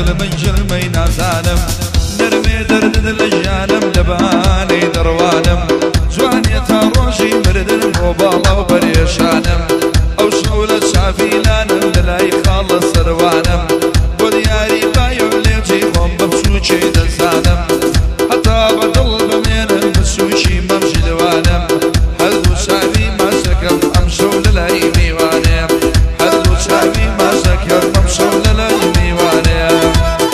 من جلمي نازانم نرمي درد الجانم لباني دروانم جواني تاروشي مردن وبالا وبريشانم او شولة شافيلانم دلاي خالص سروانم ودياري بايو ليجي خم بمشوشي دزانم حتى بدل بمينم بشوشي ممشي دوانم حذو شافي ما شكم امشو للاي ميوانم حذو شافي ما شكم امشو للاي ميوانم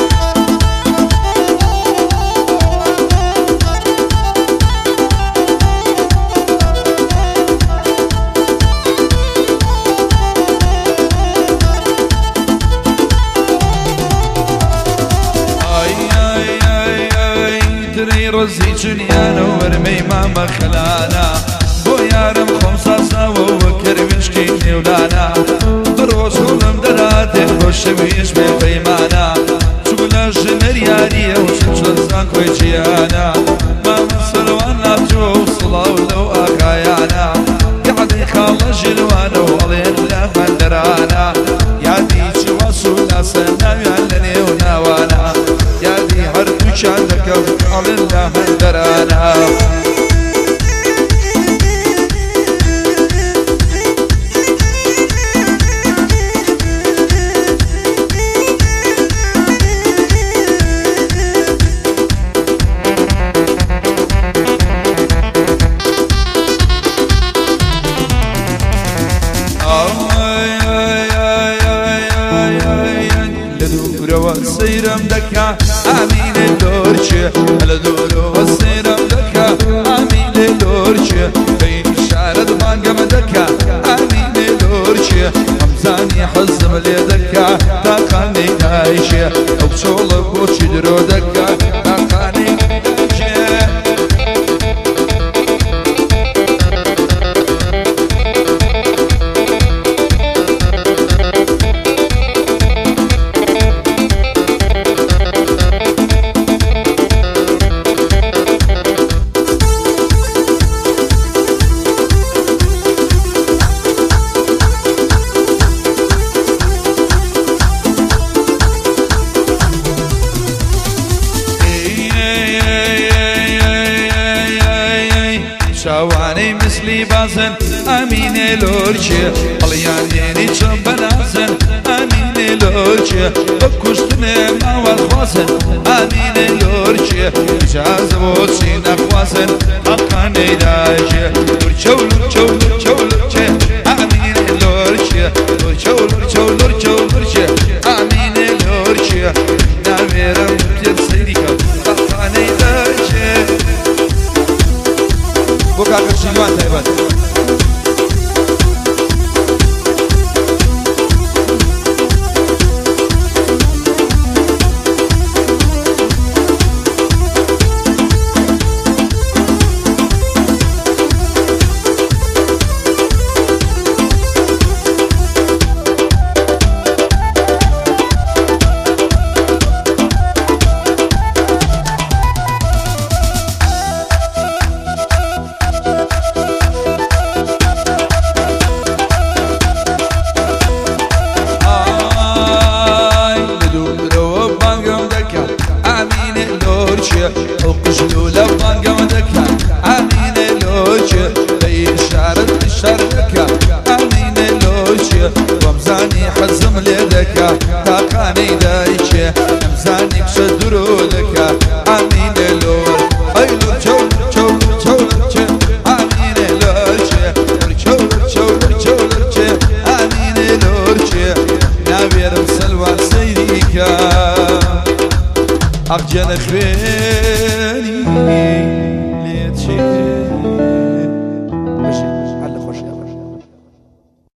رزي جنيانا ورمي ماما خلانا بو يارم خمسة وكرمش كيني ولانا بروش ولم دراتي خوش بيش بيمانا شغل جمر ياري وشنشل زان كوي جيانا ما من سروانا بجو صلاة ولو أخايانا قعدي خالة جلوانا وغلين لفن درانا يادي جواسو ناسنا يعلني وناوانا يادي هردو شادك وقال الله درانا والسيرم دكا امين اللورشة لدورو والسيرم دكا امين اللورشة بين شارد مانقم دكا امين اللورشة همزاني حزم لي دكا تاقاني دايشة وبشولك وشدرو دكا تاقاني دايشة شواني مثلي بازن امين لورشة طليانيني چم بنازن امين لورشة بكشتني ما والخواسن امين لورشة اجازة بوشي نخواسن حقاني دايشة لورشو لورشو لورشو لورشة امين لورشة لورشو لورشو لورشو لورشة امين لورشة ناميرم بيرسيريكا حقاني دايشة بوكا كرشيوان تايبات وقشلو لبان قمدك امين لوجه بين شارد الشركة امين لوجه ومزاني حزم ليدك تاقاني دايشه مزاني بشدرو لك امين لوجه اي لوجه لوجه لوجه امين لوجه لوجه لوجه لوجه امين لوجه نابير بسلوان سيديكا أخجل خويني ليتشي